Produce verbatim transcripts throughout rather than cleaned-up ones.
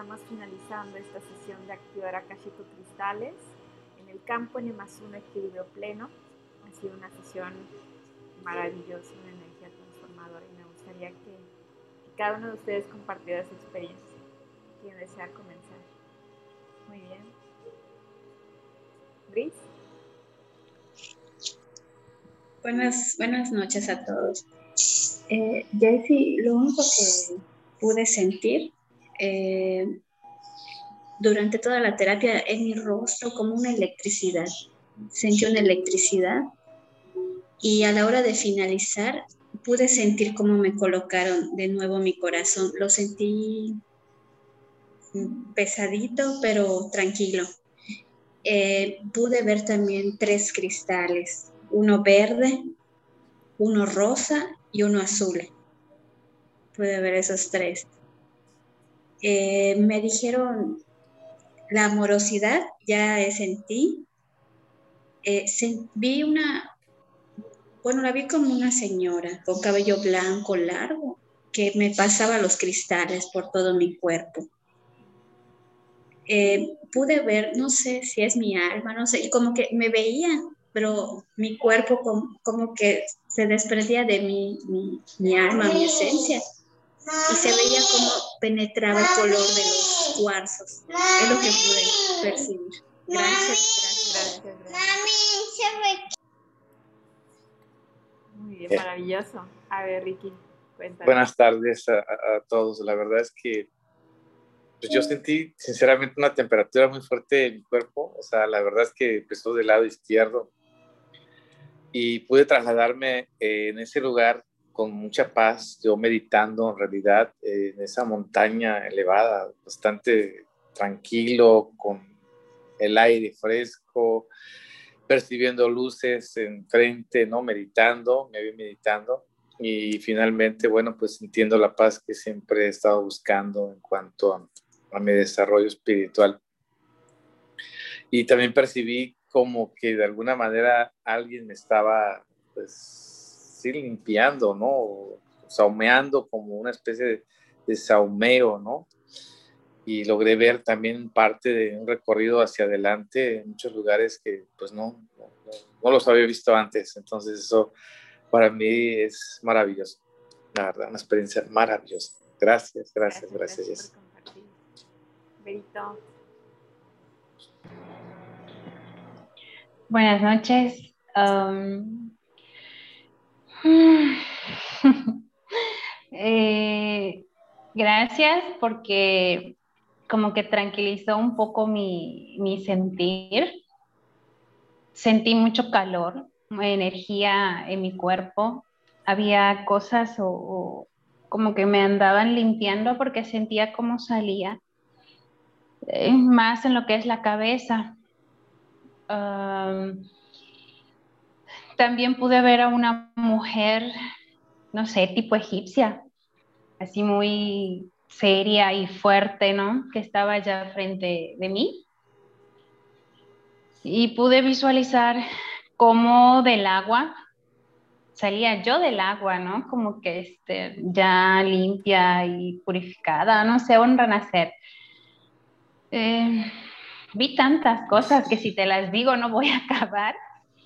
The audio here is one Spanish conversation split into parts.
estamos finalizando esta sesión de activar Akashico Cristales en el campo N más uno equilibrio pleno. Ha sido una sesión maravillosa, una energía transformadora y me gustaría que, que cada uno de ustedes compartiera su experiencia. ¿Quién desea comenzar? Muy bien. Brice. Buenas, buenas noches a todos. Eh, Jessie, lo único que pude sentir eh, durante toda la terapia en mi rostro como una electricidad. Sentí una electricidad y a la hora de finalizar pude sentir cómo me colocaron de nuevo mi corazón. Lo sentí pesadito, pero tranquilo. Eh, pude ver también tres cristales, uno verde, uno rosa y uno azul. Pude ver esos tres. Eh, me dijeron, la amorosidad ya es en ti. Eh, se, vi una, bueno, la vi como una señora con cabello blanco largo que me pasaba los cristales por todo mi cuerpo. Eh, pude ver, no sé si es mi alma, no sé, y como que me veía, pero mi cuerpo como, como que se desprendía de mi, mi, mi alma, mi esencia, y se veía como penetraba el color de los cuarzos. Es lo que pude percibir. Gracias, gracias, gracias. Muy bien, maravilloso. A ver, Ricky, cuéntanos. Buenas tardes a, a todos. La verdad es que pues yo sentí sinceramente una temperatura muy fuerte en mi cuerpo. O sea, la verdad es que empezó del lado izquierdo y pude trasladarme eh, en ese lugar con mucha paz, yo meditando en realidad eh, en esa montaña elevada, bastante tranquilo, con el aire fresco, percibiendo luces enfrente, ¿no? Meditando, me vi meditando y finalmente, bueno, pues sintiendo la paz que siempre he estado buscando en cuanto a, a mi desarrollo espiritual. Y también percibí como que de alguna manera alguien me estaba, pues, sí, limpiando, ¿no? O saumeando como una especie de, de saumeo, ¿no? Y logré ver también parte de un recorrido hacia adelante en muchos lugares que, pues, no, no, no, no los había visto antes. Entonces eso para mí es maravilloso, la verdad, una experiencia maravillosa. Gracias, gracias, gracias. Gracias, gracias por compartir. Berito. Buenas noches. Um, eh, gracias porque como que tranquilizó un poco mi, mi sentir. Sentí mucho calor, energía en mi cuerpo. Había cosas o, o como que me andaban limpiando porque sentía cómo salía, eh, más en lo que es la cabeza. Um, también pude ver a una mujer, no sé, tipo egipcia, así muy seria y fuerte, ¿no? Que estaba allá frente de mí. Y pude visualizar cómo del agua salía yo del agua, ¿no? Como que este, ya limpia y purificada, no sé, un renacer. Eh, vi tantas cosas que si te las digo no voy a acabar.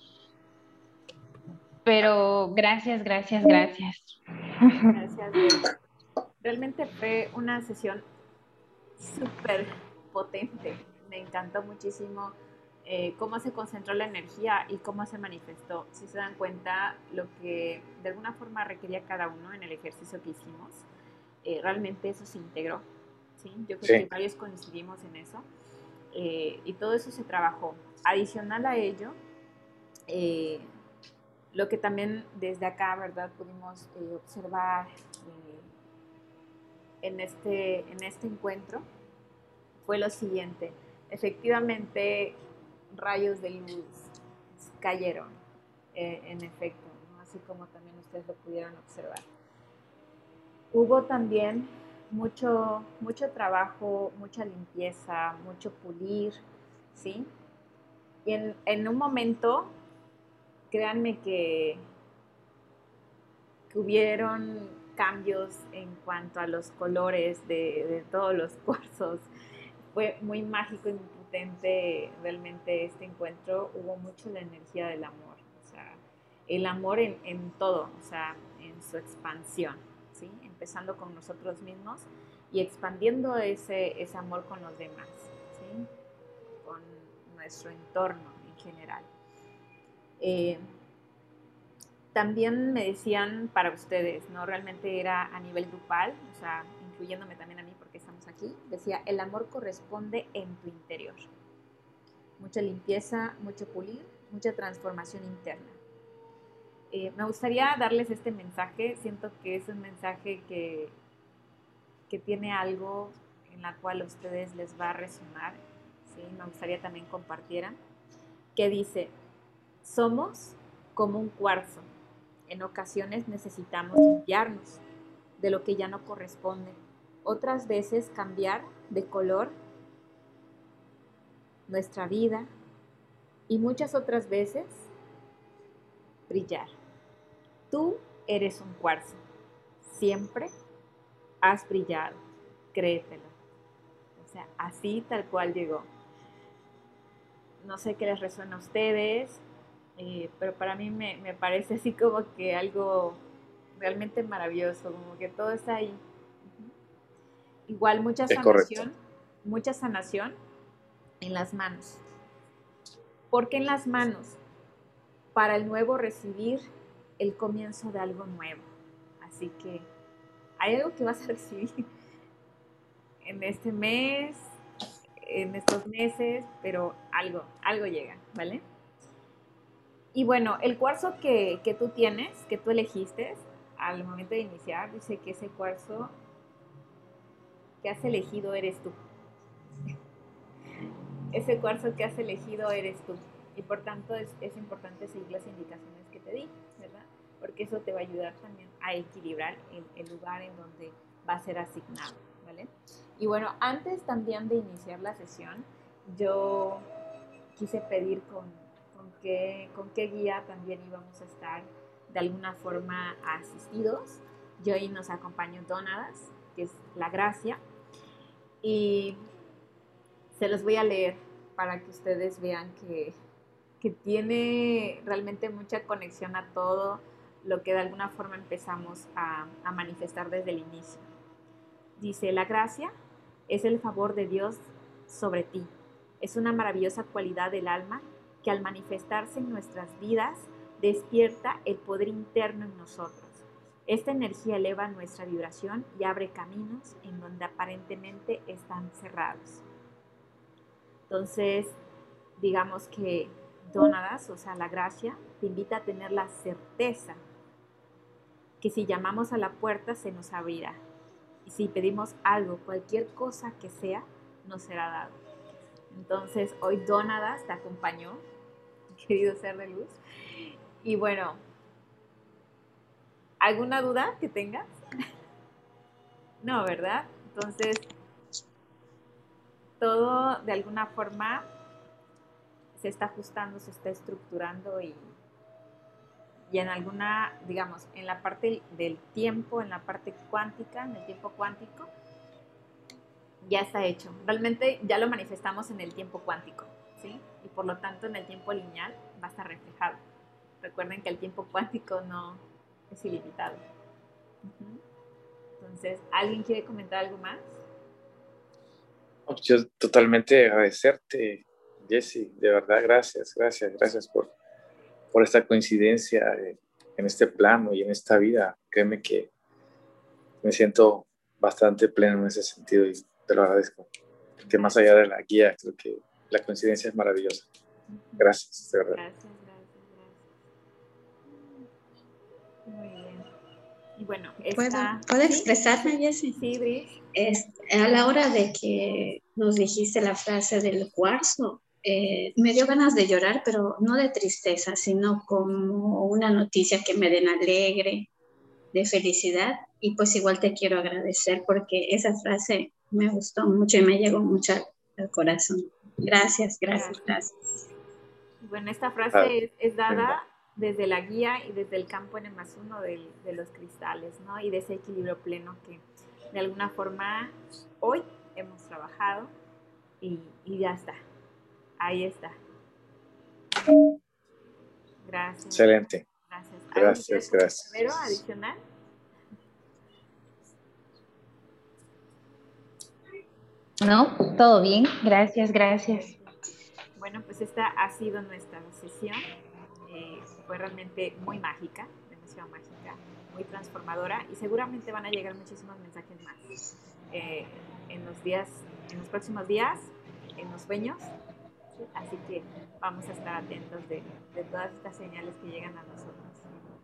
Pero gracias, gracias, gracias. Gracias, Berito. Realmente fue una sesión súper potente. Me encantó muchísimo eh, cómo se concentró la energía y cómo se manifestó. Si se dan cuenta, lo que de alguna forma requería cada uno en el ejercicio que hicimos, eh, realmente eso se integró. ¿Sí? Yo creo Sí. que varios coincidimos en eso. Eh, y todo eso se trabajó. Adicional a ello, eh, lo que también desde acá, ¿verdad?, pudimos eh, observar eh, en, este, en este encuentro fue lo siguiente. Efectivamente, rayos de luz cayeron, eh, en efecto, ¿no? Así como también ustedes lo pudieron observar. Hubo también mucho, mucho trabajo, mucha limpieza, mucho pulir, ¿sí? Y en, en un momento, créanme que, que hubieron cambios en cuanto a los colores de, de todos los cuarzos. Fue muy mágico y muy potente realmente este encuentro. Hubo mucho la energía del amor, o sea, el amor en, en todo, o sea, en su expansión, ¿sí? Empezando con nosotros mismos y expandiendo ese, ese amor con los demás, ¿sí? Con nuestro entorno en general. Eh, también me decían para ustedes, ¿no? Realmente era a nivel grupal, o sea, incluyéndome también a mí porque estamos aquí, decía, el amor corresponde en tu interior. Mucha limpieza, mucho pulir, mucha transformación interna. Eh, me gustaría darles este mensaje, siento que es un mensaje que, que tiene algo en la cual a ustedes les va a resonar, ¿sí? Me gustaría también compartieran, que dice, somos como un cuarzo. En ocasiones necesitamos limpiarnos de lo que ya no corresponde. Otras veces cambiar de color nuestra vida y muchas otras veces brillar. Tú eres un cuarzo. Siempre has brillado. Créetelo. O sea, así tal cual llegó. No sé qué les resuena a ustedes, eh, pero para mí me, me parece así como que algo realmente maravilloso, como que todo está ahí. Igual mucha Es correcto. sanación, mucha sanación en las manos. ¿Por qué en las manos? Para el nuevo recibir el comienzo de algo nuevo. Así que hay algo que vas a recibir en este mes, en estos meses, pero algo, algo llega, ¿vale? Y bueno, el cuarzo que, que tú tienes, que tú elegiste al momento de iniciar, dice que ese cuarzo que has elegido eres tú. Ese cuarzo que has elegido eres tú. Y por tanto es, es importante seguir las indicaciones que te di, ¿verdad? Porque eso te va a ayudar también a equilibrar el, el lugar en donde va a ser asignado, ¿vale? Y bueno, antes también de iniciar la sesión, yo quise pedir con, con, qué, con qué guía también íbamos a estar de alguna forma asistidos. Y hoy nos acompañó Dónadas, que es la gracia. Y se los voy a leer para que ustedes vean que, que tiene realmente mucha conexión a todo lo que de alguna forma empezamos a, a manifestar desde el inicio. Dice, la gracia es el favor de Dios sobre ti. Es una maravillosa cualidad del alma que al manifestarse en nuestras vidas despierta el poder interno en nosotros. Esta energía eleva nuestra vibración y abre caminos en donde aparentemente están cerrados. Entonces, digamos que Dónadas, o sea, la gracia, te invita a tener la certeza que si llamamos a la puerta se nos abrirá. Y si pedimos algo, cualquier cosa que sea, nos será dado. Entonces, hoy Dónadas te acompañó, querido ser de luz. Y bueno, ¿alguna duda que tengas? No, ¿verdad? Entonces, todo de alguna forma se está ajustando, se está estructurando y, y en alguna, digamos, en la parte del tiempo, en la parte cuántica, en el tiempo cuántico, ya está hecho. Realmente ya lo manifestamos en el tiempo cuántico, ¿sí? Y por lo tanto en el tiempo lineal va a estar reflejado. Recuerden que el tiempo cuántico no es ilimitado. Uh-huh. Entonces, ¿alguien quiere comentar algo más? Yo totalmente agradecerte, Jessie, de verdad, gracias, gracias, gracias por, por esta coincidencia en este plano y en esta vida. Créeme que me siento bastante pleno en ese sentido y te lo agradezco. Porque más allá de la guía, creo que la coincidencia es maravillosa. Gracias, de verdad. Gracias, gracias, gracias. Muy bien. Y bueno, esta... ¿Puedo, ¿puedo expresarme, ¿Sí? Jessie? Sí, Bris. Es, a la hora de que nos dijiste la frase del cuarzo, eh, me dio ganas de llorar, pero no de tristeza, sino como una noticia que me den alegre, de felicidad. Y pues igual te quiero agradecer porque esa frase me gustó mucho y me llegó mucho al corazón. Gracias, gracias, gracias. Bueno, esta frase Ah, es, es dada desde la guía y desde el campo N más uno de, de los cristales, ¿no? Y de ese equilibrio pleno que de alguna forma hoy hemos trabajado y, y ya está. Ahí está. Gracias. Excelente. Gracias. Gracias, gracias. ¿Algo adicional? No, todo bien. Gracias, gracias. Bueno, pues esta ha sido nuestra sesión. Eh, fue realmente muy mágica, demasiado mágica, muy transformadora y seguramente van a llegar muchísimos mensajes más eh, en los días, en los próximos días, en los sueños. ¿Sí? Así que vamos a estar atentos de, de todas estas señales que llegan a nosotros.